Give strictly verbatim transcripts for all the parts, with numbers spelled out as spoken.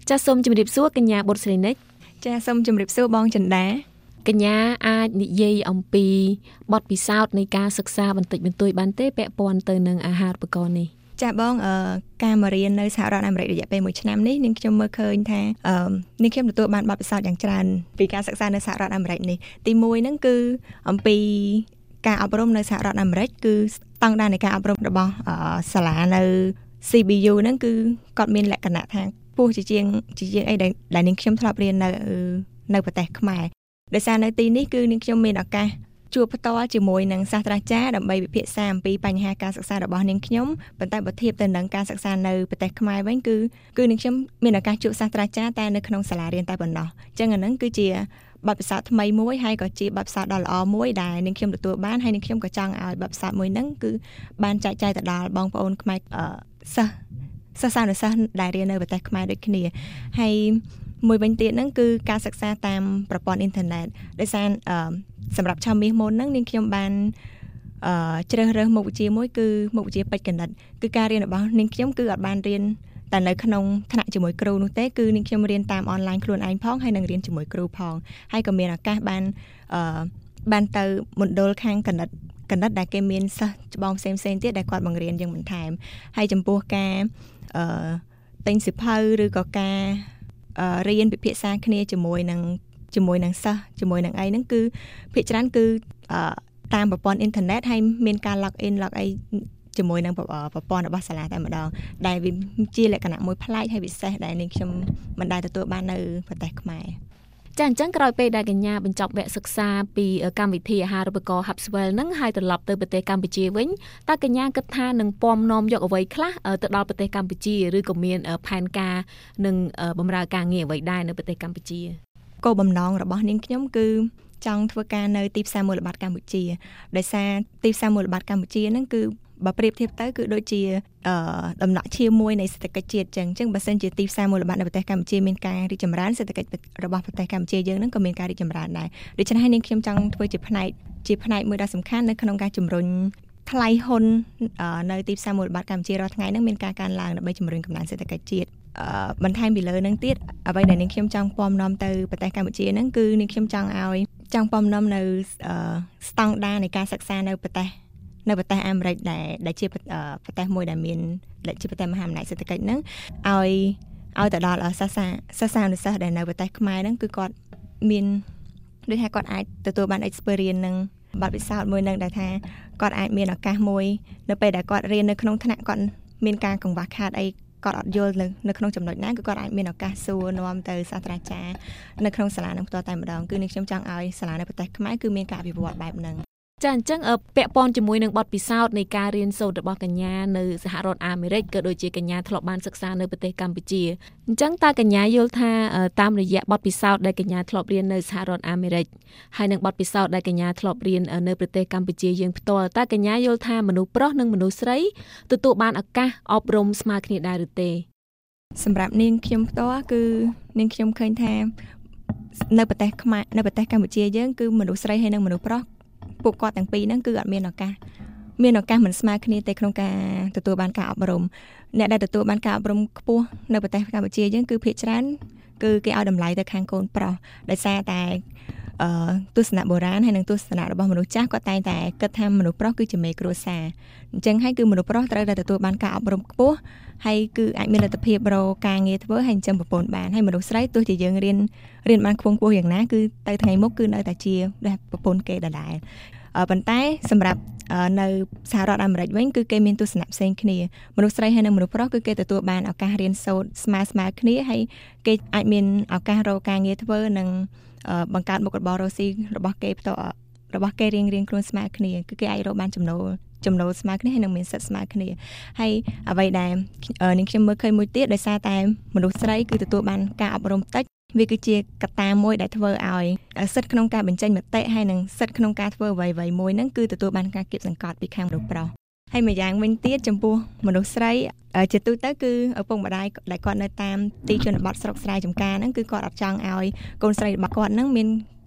ចាសូមជម្រាបសួរកញ្ញាបុត្រស្រីនិចចាសូមជម្រាបសួរបងចិន្តាកញ្ញាអាចនិយាយអំពីបទពិសោធន៍នៃការសិក្សាបន្តិចបន្តួចបានទេពាក់ព័ន្ធទៅនឹងអាហារូបករណ៍នេះចាបងអឺការមករៀននៅសហរដ្ឋអាមេរិករយៈពេលមួយឆ្នាំនេះនាងខ្ញុំមើលឃើញថាអឺនាងខ្ញុំទទួលបានបទពិសោធន៍យ៉ាងច្រើនពីការសិក្សានៅសហរដ្ឋអាមេរិកនេះទីមួយហ្នឹងគឺអំពីការអប់រំនៅសហរដ្ឋអាមេរិកគឺស្តង់ដារនៃការអប់រំរបស់សាលានៅ C B U ហ្នឹងគឺគាត់មានលក្ខណៈថាពោះជាជាងជាជាងអីដែលនាងខ្ញុំធ្លាប់រៀននៅនៅប្រទេសខ្មែរដោយសារនៅទីនេះគឺនាងខ្ញុំមានឱកាសជួបផ្ទាល់ជាមួយនឹងសាស្ត្រាចារ្យដើម្បីពិភាក្សាអំពីបញ្ហាការសិក្សារបស់នាងខ្ញុំប៉ុន្តែបើធៀបទៅនឹងការសិក្សានៅប្រទេសខ្មែរវិញគឺគឺនាងខ្ញុំមានឱកាសជួបសាស្ត្រាចារ្យតែនៅក្នុងសាលារៀនតែប៉ុណ្ណោះអញ្ចឹងអាហ្នឹងគឺជាបទពិសោធន៍ថ្មីមួយហើយក៏ជាបទពិសោធន៍ដ៏ល្អមួយដែលនាងខ្ញុំទទួលបានហើយនាងខ្ញុំក៏ចង់ឲ្យបទពិសោធន៍មួយហ្នឹងគឺបានចែកចាយទៅដល់បងប្អូនខ្មែរសិស្សសិស្សានុសិស្សដែលរៀននៅប្រទេសខ្មែរដូចគ្នាហើយមួយវិញទៀតហ្នឹងគឺការសិក្សាតាមប្រព័ន្ធអ៊ីនធឺណិតដោយសារអឺសម្រាប់ឆមាសមុនហ្នឹងនាងខ្ញុំបានអឺជ្រើសរើសមុខវិជ្ជាមួយគឺមុខវិជ្ជាពេជ្រគណិតគឺការរៀនរបស់នាងខ្ញុំគឺអត់បានរៀនតែនៅក្នុងថ្នាក់ជាមួយគ្រូនោះទេគឺនាងខ្ញុំរៀនតាមអនឡាញខ្លួនឯងផងហើយនឹងរៀនជាមួយគ្រូផងហើយក៏មានឱកាសបានអឺបានទៅមណ្ឌលខាងគណិតគណិតដែលគេមានសិស្សច្បងផ្សេងផ្សេងទៀតដែលគាត់បង្រៀនយើងបន្ថែមហើយចំពោះការអឺទិញសិភៅឬក៏ការរៀនពិភាក្សាគ្នាជាមួយនឹងជាមួយនឹងសិស្សជាមួយនឹងអីហ្នឹងគឺភាគច្រើនគឺតាមប្រព័ន្ធអ៊ីនធឺណិតហើយមានការ log in log អីជាមួយនឹងប្រព័ន្ធរបស់សាលាតែម្ដងដែលវាជាលក្ខណៈមួយប្លែកហើយពិសេសដែលនាងខ្ញុំមិនដែលទទួលបាននៅប្រទេសខ្មែរចាអញ្ចឹងក្រោយពេលដែលកញ្ញាបញ្ចប់វគ្គសិក្សាពីកម្មវិធីអាហារូបករណ៍ Hubswell ហ្នឹងហើយត្រឡប់ទៅប្រទេសកម្ពុជាវិញតើកញ្ញាគិតថានឹងពំនាំយកអ្វីខ្លះទៅដល់ប្រទេសកម្ពុជាឬក៏មានផែនការនឹងបម្រើការងារអ្វីដែរនៅប្រទេសកម្ពុជាគោលបំណងរបស់នាងខ្ញុំគឺចង់ធ្វើការនៅទីផ្សារមូលបត្រកម្ពុជាដោយសារទីផ្សារមូលបត្រកម្ពុជាហ្នឹងគឺបើប្រៀបធៀបទៅគឺដូចជាអឺដំណាក់ឈាមមួយនៃសេដ្ឋកិច្ចជាតិចឹងចឹងបើសិនជាទីផ្សារមូលបត្រនៅប្រទេសកម្ពុជាមានការរីកចម្រើនសេដ្ឋកិច្ចរបស់ប្រទេសកម្ពុជាយើងហ្នឹងក៏មានការរីកចម្រើនដែរដូច្នេះហើយនាងខ្ញុំចង់ធ្វើជាផ្នែកជាផ្នែកមួយដ៏សំខាន់នៅក្នុងការជំរុញថ្លៃហ៊ុននៅទីផ្សារមូលបត្រកម្ពុជារាល់ថ្ងៃហ្នឹងមានការកើនឡើងដើម្បីជំរុញកំណើនសេដ្ឋកិច្ចជាតិអឺបន្ថែមពីលើហ្នឹងទៀតអ្វីដែលនាងខ្ញុំចង់ពំនាំទៅប្រទេសកម្ពុជាហ្នឹងគឺនាងខ្ញុំចង់ឲ្យចង់ពំនាំនៅស្តង់ដារនៃការសិក្សានៅប្រទេសនៅប្រទេសអាមេរិកដែលដែលជាប្រទេសមួយដែលមានជាប្រទេសមហាអំណាចសេដ្ឋកិច្ចហ្នឹងឲ្យឲ្យទៅដល់សិស្សសិស្សានុសិស្សដែលនៅប្រទេសខ្មែរហ្នឹងគឺគាត់មានដូចថាគាត់អាចទទួលបាន experience នឹងបទពិសោធន៍មួយនឹងដែលថាគាត់អាចមានឱកាសមួយនៅពេលដែលគាត់រៀននៅក្នុងថ្នាក់គាត់មានការកង្វះខាតអីគាត់អត់យល់នៅនៅក្នុងចំណុចណាគឺគាត់អាចមានឱកាសសួរនាំទៅសាស្ត្រាចារ្យនៅក្នុងសាលានឹងផ្ទាល់តែម្ដងគឺនាងខ្ញុំចង់ឲ្យសាលានៅប្រទេសខ្មែរគឺមានការអភិវឌ្ឍបែបហ្នឹងចាអញ្ចឹងពាក់ព័ន្ធជាមួយនឹងបទពិសោធន៍នៃការរៀនសូត្ររបស់កញ្ញានៅសហរដ្ឋអាមេរិកក៏ដូចជាកញ្ញាធ្លាប់បានសិក្សានៅប្រទេសកម្ពុជាអញ្ចឹងតើកញ្ញាយល់ថាតាមរយៈបទពិសោធន៍ដែលកញ្ញាធ្លាប់រៀននៅសហរដ្ឋអាមេរិកហើយនឹងបទពិសោធន៍ដែលកញ្ញាធ្លាប់រៀននៅប្រទេសកម្ពុជាយើងផ្ទាល់តើកញ្ញាយល់ថាមនុស្សប្រុសនិងមនុស្សស្រីទទួលបានឱកាសអប់រំស្មើគ្នាដែរឬទេសម្រាប់នាងខ្ញុំផ្ទាល់គឺនាងខ្ញុំឃើញថានៅប្រទេសខ្មែរនៅប្រទេសកម្ពុជាយើងគឺមនុស្សស្រីហើយនិងមនុស្សប្រុសពួកគាត់ទាំងពីរហ្នឹងគឺអត់មានឱកាសមានឱកាសមិនស្មើគ្នាទេក្នុងការទទួលបានការអប់រំអ្នកដែលទទួលបានការអប់រំខ្ពស់នៅប្រទេសកម្ពុជាយើងគឺភាគច្រើនគឺគេឲ្យតម្លៃទៅខាងកូនប្រុសដោយសារតែអឺទស្សនៈបុរាណហើយនិងទស្សនៈរបស់មនុស្សចាស់គាត់តែងតែគិតថាមនុស្សប្រុសគឺជាមេគ្រួសារអញ្ចឹងហើយគឺមនុស្សប្រុសត្រូវតែទទួលបានការអប់រំខ្ពស់ហើយគឺអាចមានលទ្ធភាពរកការងារធ្វើហើយចិញ្ចឹមប្រពន្ធបានហើយមនុស្សស្រីទោះជាយើងរៀនរៀនបានខ្ពង់ខ្ពស់យ៉ាងណាគឺទៅថ្ងៃមុខគឺនៅតែជាប្រពន្ធគេដដែលប៉ុន្តែសម្រាប់នៅសហរដ្ឋអាមេរិកវិញគឺគេមានទស្សនៈផ្សេងគ្នាមនុស្សស្រីហើយនិងមនុស្សប្រុសគឺគេទទួលបានឱកាសរៀនសូត្រស្មើស្មើគ្នាហើយគេអាចមានឱកាសរកការងារធ្វើនិងបង្កើតមុខរបររកស៊ីរបស់គេផ្ទាល់របស់គេរៀងរៀងខ្លួនស្មើគ្នាគឺគេអាចរកបានចំណូលចំណូលស្មើគ្នាហើយនឹងមានសិទ្ធិស្មើគ្នាហើយអ្វីដែលនាងខ្ញុំមើលឃើញមួយទៀតដោយសារតែមនុស្សស្រីគឺទទួលបានការអប់រំតិចវាគឺជាកត្តាមួយដែលធ្វើឲ្យសិទ្ធិក្នុងការបញ្ចេញមតិហើយនិងសិទ្ធិក្នុងការធ្វើអ្វីៗមួយហ្នឹងគឺទទួលបានការគៀបសង្កត់ពីខាងមនុស្សប្រុសហើយម្យ៉ាងវិញទៀតចំពោះមនុស្សស្រីជាទូទៅគឺឪពុកម្ដាយដែលគាត់នៅតាមទីជនបទស្រុកស្រែចម្ការហ្នឹងគឺគាត់អត់ចង់ឲ្យកូនស្រីរបស់គាត់ហ្នឹងមាន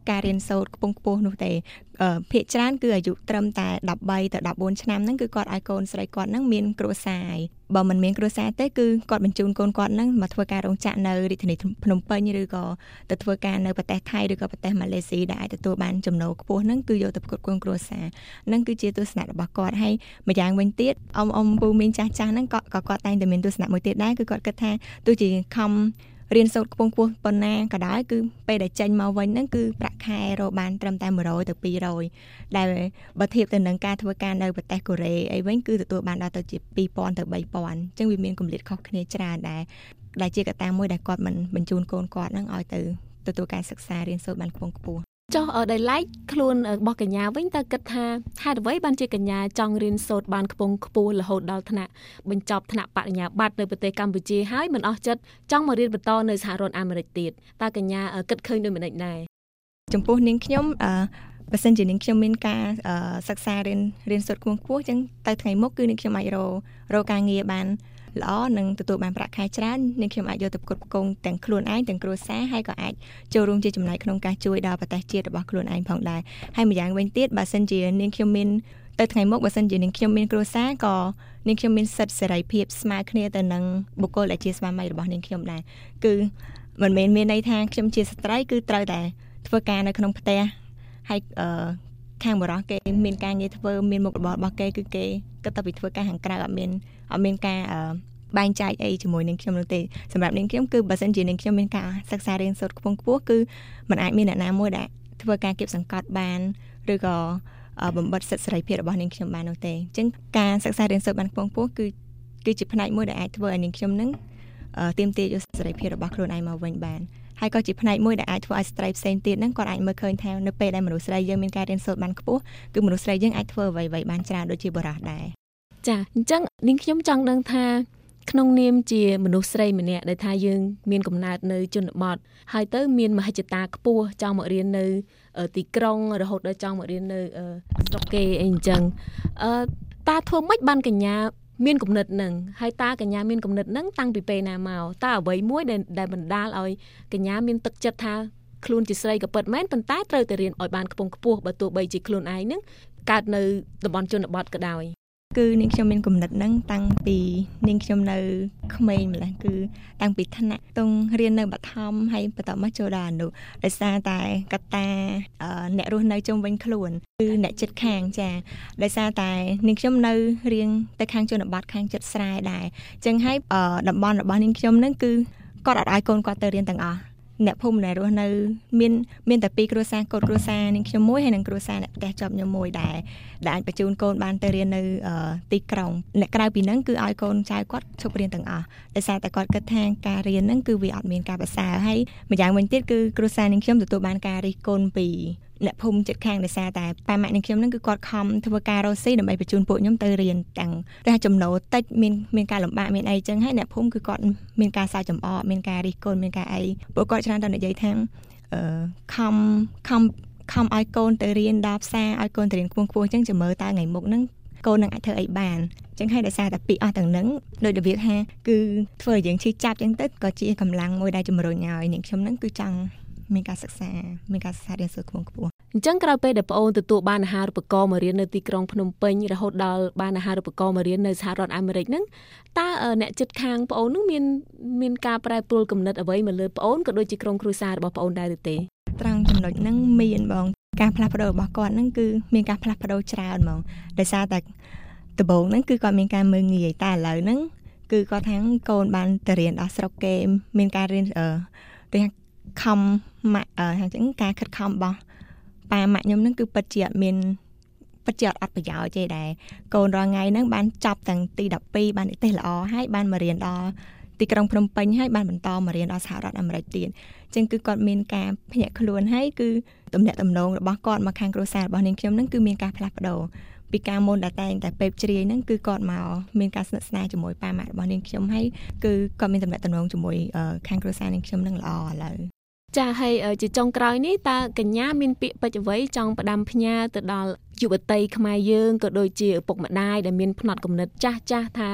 ការរៀនសូត្រខ្ពង់ខ្ពស់នោះទេភាគច្រើនគឺអាយុត្រឹមតែដប់បីទៅដប់បួនឆ្នាំហ្នឹងគឺគាត់ឲ្យកូនស្រីគាត់ហ្នឹងមានគ្រួសារបើមិនមានគ្រួសារទេគឺគាត់បញ្ជូនកូនគាត់ហ្នឹងមកធ្វើការរោងចក្រនៅរាជធានីភ្នំពេញឬក៏ទៅធ្វើការនៅប្រទេសថៃឬក៏ប្រទេសម៉ាឡេស៊ីដែលអាចទទួលបានចំណូលខ្ពស់ហ្នឹងគឺយកទៅផ្គត់ផ្គង់គ្រួសារហ្នឹងគឺជាទស្សនៈរបស់គាត់ហើយម្យ៉ាងវិញទៀតអ៊ំអ៊ំពូមីងចាស់ចាស់ហ្នឹងក៏ក៏គាត់តែងតែមានទស្សនៈមួយទៀតដែរគឺគាត់គិតថាទោះជាខំរៀនសូត្រខ្ពង់ខ្ពស់ប៉ុណ្ណាក៏ដោយគឺពេលដែលចេញមកវិញហ្នឹងគឺប្រាក់ខែរកបានត្រឹមតែមួយរយទៅពីរយដែលបើធៀបទៅនឹងការធ្វើការនៅប្រទេសកូរ៉េអីវិញគឺទទួលបានដល់ទៅជាពីរពាន់ទៅបីពាន់អញ្ចឹងវាមានគម្លាតខុសគ្នាច្រើនដែរដែលជាកត្តាមួយដែលគាត់មិនបញ្ជូនកូនគាត់ហ្នឹងឲ្យទៅទទួលការសិក្សារៀនសូត្របានខ្ពង់ខ្ពស់ចុះដោយឡែកខ្លួនរបស់កញ្ញាវិញតើគិតថាហេតុអ្វីបានជាកញ្ញាចង់រៀនសូត្របានខ្ពង់ខ្ពស់រហូតដល់ថ្នាក់បញ្ចប់ថ្នាក់បរិញ្ញាបត្រនៅប្រទេសកម្ពុជាហើយមិនអស់ចិត្តចង់មករៀនបន្តនៅសហរដ្ឋអាមេរិកទៀតតើកញ្ញាគិតឃើញដូចម្តេចដែរចំពោះនាងខ្ញុំអឺបើសិនជានាងខ្ញុំមានការសិក្សារៀនរៀនសូត្រខ្ពង់ខ្ពស់អញ្ចឹងទៅថ្ងៃមុខគឺនាងខ្ញុំអាចរករកការងារបានល្អនិងទទួលបានប្រាក់ខែច្រើននាងខ្ញុំអាចយកទៅផ្គត់ផ្គង់ទាំងខ្លួនឯងទាំងគ្រួសារហើយក៏អាចចូលរួមជាចំណែកក្នុងការជួយដល់ប្រទេសជាតិរបស់ខ្លួនឯងផងដែរហើយម្យ៉ាងវិញទៀតបើសិនជានាងខ្ញុំមានទៅថ្ងៃមុខបើសិនជានាងខ្ញុំមានគ្រួសារក៏នាងខ្ញុំមានសិទ្ធិសេរីភាពស្មើគ្នាទៅនឹងបុគ្គលដែលជាស្វាមីរបស់នាងខ្ញុំដែរគឺមិនមែនមានន័យថាខ្ញុំជាស្ត្រីគឺត្រូវតែធ្វើការនៅក្នុងផ្ទះហើយអឺខាងបរិសុទ្ធគេមានការងារធ្វើមានមុខរបររបស់គេគឺគេគិតទៅពីធ្វើការខាងក្រៅអត់មានអត់មានការបែងចែកអីជាមួយនឹងខ្ញុំនោះទេសម្រាប់នាងខ្ញុំគឺបើសិនជានាងខ្ញុំមានការសិក្សារៀនសូត្រខ្ពង់ខ្ពស់គឺมันអាចមានអ្នកណាមួយដែលធ្វើការគៀបសង្កត់បានឬក៏បំបត្តិសិទ្ធិសេរីភាពរបស់នាងខ្ញុំបាននោះទេអញ្ចឹងការសិក្សារៀនសូត្របានខ្ពង់ខ្ពស់គឺគឺជាផ្នែកមួយដែលអាចធ្វើឲ្យនាងខ្ញុំនឹងទាមទារយកសេរីភាពរបស់ខ្លួនឯងមកវិញបានហើយក៏ជាផ្នែកមួយដែលអាចធ្វើឲ្យស្ត្រីផ្សេងទៀតហ្នឹងគាត់អាចមើលឃើញថានៅពេលដែលមនុស្សស្រីយើងមានការរៀនសូត្របានខ្ពស់គឺមនុស្សស្រីយើងអាចធ្វើអ្វីៗបានច្រើនដូចជាបុរសដែរចាអញ្ចឹងនាងខ្ញុំចង់ដឹងថាក្នុងនាមជាមនុស្សស្រីម្នាក់ដែលថាយើងមានកំណើតនៅជនបទហើយទៅមានមហិច្ឆតាខ្ពស់ចង់មករៀននៅទីក្រុងរហូតដល់ចង់មករៀននៅស្រុកគេអីអញ្ចឹងអឺតើធ្វើម៉េចបានកញ្ញាមានគំនិតនឹងហើយតើកញ្ញាមានគំនិតនឹងតាំងពីពេលណាមកតើអ្វីមួយដែលដែលបណ្ដាលឲ្យកញ្ញាមានទឹកចិត្តថាខ្លួនជាស្រីក៏ពិតមែនប៉ុន្តែត្រូវតែរៀនឲ្យបានខ្ពង់ខ្ពស់បើទោះបីជាខ្លួនឯងនឹងកើតនៅតំបន់ជនបទក៏ដោយគឺនាងខ្ញុំមានគំនិតហ្នឹងតាំងពីនាងខ្ញុំនៅក្មេងម្ល៉េះគឺតាំងពីថ្នាក់ទងរៀននៅបឋមហើយបន្តមកចូលដល់អនុដោយសារតែកត្តាអ្នករស់នៅជុំវិញខ្លួនគឺអ្នកជិតខាងចាដោយសារតែនាងខ្ញុំនៅរៀងទៅខាងជនបទខាងជិតស្រែដែរអញ្ចឹងហើយតំបន់របស់នាងខ្ញុំហ្នឹងគឺគាត់អត់ឲ្យកូនគាត់ទៅរៀនទាំងអស់អ្នកភូមិដែលរស់នៅមានមានតែពីរគ្រួសារកូនគ្រួសារនាងខ្ញុំមួយហើយនិងគ្រួសារអ្នកផ្ទះជាប់ខ្ញុំមួយដែរដែលអាចបញ្ជូនកូនបានទៅរៀននៅទីក្រុងអ្នកក្រៅពីហ្នឹងគឺឲ្យកូនចៅគាត់ឈប់រៀនទាំងអស់ដោយសារតែគាត់គិតថាការរៀនហ្នឹងគឺវាអត់មានការប្រសើរហើយម្យ៉ាងវិញទៀតគឺគ្រួសារនាងខ្ញុំទទួលបានការរិះគន់ពីអ្នកភូមិជិតខាងដោយសារតែប៉ាម៉ាក់នាងខ្ញុំហ្នឹងគឺគាត់ខំធ្វើការរកស៊ីដើម្បីបញ្ជូនពួកខ្ញុំទៅរៀនទាំងតែចំណូលតិចមានមានការលំបាកមានអីចឹងហើយអ្នកភូមិគឺគាត់មានការសើចចំអកមានការរិះគន់មានការអីពួកគាត់ច្រើនតែនិយាយថាអឺខំខំខំឲ្យកូនទៅរៀនដល់ផ្សារឲ្យកូនទៅរៀនខ្ពង់ខ្ពស់ចឹងចាំមើលតើថ្ងៃមុខហ្នឹងកូននឹងអាចធ្វើអីបានចឹងហើយដោយសារតែពីអស់ទាំងហ្នឹងដោយរបៀបថាគឺធ្វើឲ្យយើងឈឺចាប់ចឹងទៅក៏ជាកម្លាំងមួយដែលជំរុញឲ្យនាងខ្ញុំហ្នឹងគឺចង់មានការសិក្សាមានការសិក្សារៀនសូត្រខ្ពង់ខ្ពស់អញ្ចឹងក្រោយពេលដែលប្អូនទទួលបានអាហារូបករណ៍មករៀននៅទីក្រុងភ្នំពេញរហូតដល់បានអាហារូបករណ៍មករៀននៅសហរដ្ឋអាមេរិកហ្នឹងតើអ្នកជិតខាងប្អូនហ្នឹងមានមានការប្រែប្រួលគំនិតអ្វីមកលើប្អូនក៏ដូចជាក្រុមគ្រួសាររបស់ប្អូនដែរឬទេត្រង់ចំណុចហ្នឹងមានបងការផ្លាស់ប្ដូររបស់គាត់ហ្នឹងគឺមានការផ្លាស់ប្ដូរច្រើនហ្មងដោយសារតែដំបូងហ្នឹងគឺគាត់មានការមើលងាយតែឥឡូវហ្នឹងគឺគាត់ថាកូនបានទៅរៀនដល់ស្រុកគេមានការរៀនអឺដូចខំម៉ាក់អឺអញ្ចឹងការខិតខំរបស់ប៉ាម៉ាក់ខ្ញុំហ្នឹងគឺពិតជាអត់មានពិតជាអត់អត់ប្រយោជន៍ទេដែរកូនរាល់ថ្ងៃហ្នឹងបានចប់ទាំងទីដប់ពីរបាននិទេសល្អហើយបានមករៀនដល់ទីក្រុងភ្នំពេញហើយបានបន្តមករៀនដល់សហរដ្ឋអាមេរិកទៀតអញ្ចឹងគឺគាត់មានការភ្ញាក់ខ្លួនហើយគឺទំនាក់ទំនងរបស់គាត់មកខាងគ្រួសាររបស់នាងខ្ញុំហ្នឹងគឺមានការផ្លាស់ប្ដូរពីការមុនដែលតែងតែពេបជ្រាយហ្នឹងគឺគាត់មកមានការស្និទ្ធស្នាលជាមួយប៉ាម៉ាក់របស់នាងខ្ញុំហើយគឺគាត់មានទំនាក់ទំនងជាមួយខាងគ្រួសារនាងខ្ញុំហ្នឹងល្អឥឡូវចាហើយជាចុងក្រោយនេះតើកញ្ញាមានពាក្យពេចន៍អ្វីចង់ផ្ដាំផ្ញើទៅដល់យុវតីខ្មែរយើងក៏ដូចជាឪពុកម្ដាយដែលមានផ្នត់គំនិតចាស់ចាស់ថា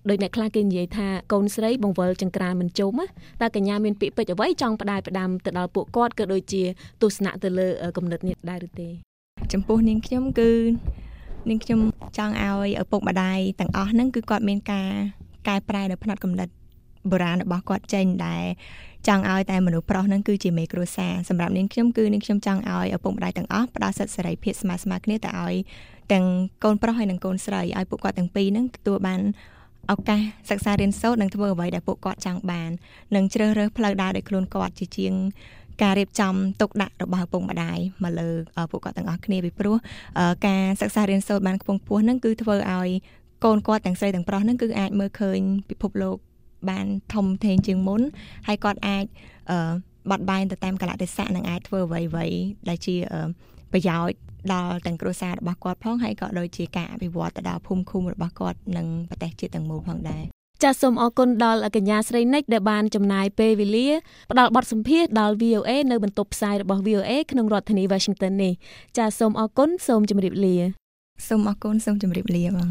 ដោយអ្នកខ្លះគេនិយាយថាកូនស្រីបង្វិលចង្ក្រានមិនជុំតើកញ្ញាមានពាក្យពេចន៍អ្វីចង់ផ្ដាយផ្ដាំទៅដល់ពួកគាត់ក៏ដូចជាទស្សនៈទៅលើគំនិតនេះដែរឬទេចំពោះនាងខ្ញុំគឺនាងខ្ញុំចង់ឲ្យឪពុកម្ដាយទាំងអស់ហ្នឹងគឺគាត់មានការកែប្រែនៅផ្នត់គំនិតបុរាណរបស់គាត់ចេញដែលចង់ឲ្យតែមនុស្សប្រុសហ្នឹងគឺជាមេគ្រួសារសម្រាប់នាងខ្ញុំគឺនាងខ្ញុំចង់ឲ្យឪពុកម្ដាយទាំងអស់ផ្ដល់សិទ្ធិសេរីភាពស្មើស្មើគ្នាទៅឲ្យទាំងកូនប្រុសហើយនិងកូនស្រីឲ្យពួកគាត់ទាំងពីរហ្នឹងទទួលបានឱកាសសិក្សារៀនសូត្រនិងធ្វើអ្វីដែលពួកគាត់ចង់បាននិងជ្រើសរើសផ្លូវដើរដោយខ្លួនគាត់ជាជាងការរៀបចំទុកដាក់របស់ឪពុកម្ដាយមកលើពួកគាត់ទាំងអស់គ្នាពីព្រោះការសិក្សារៀនសូត្របានខ្ពង់ខ្ពស់ហ្នឹងគឺធ្វើឲ្យកូនគាត់ទាំងស្រីទាំងប្រុសហ្នឹងគឺអាចមើលឃើញពិភពលោកបានធំធេងជាងមុនហើយគាត់អាចបត់បែនទៅតាមកលៈទេសៈនិងអាចធ្វើអ្វីៗដែលជាប្រយោជន៍ដល់ទាំងគ្រួសាររបស់គាត់ផងហើយក៏ដូចជាការអភិវឌ្ឍទៅដល់ភូមិឃុំរបស់គាត់និងប្រទេសជាតិទាំងមូលផងដែរចាសសូមអរគុណដល់កញ្ញាស្រីនិចដែលបានចំណាយពេលវេលាផ្ដល់បទសម្ភាសន៍ដល់ វី អូ เอ នៅបន្ទប់ផ្សាយរបស់ វី អូ เอ ក្នុងរដ្ឋធានី Washington នេះចាសសូមអរគុណសូមជម្រាបលាសូមអរគុណសូមជម្រាបលាបង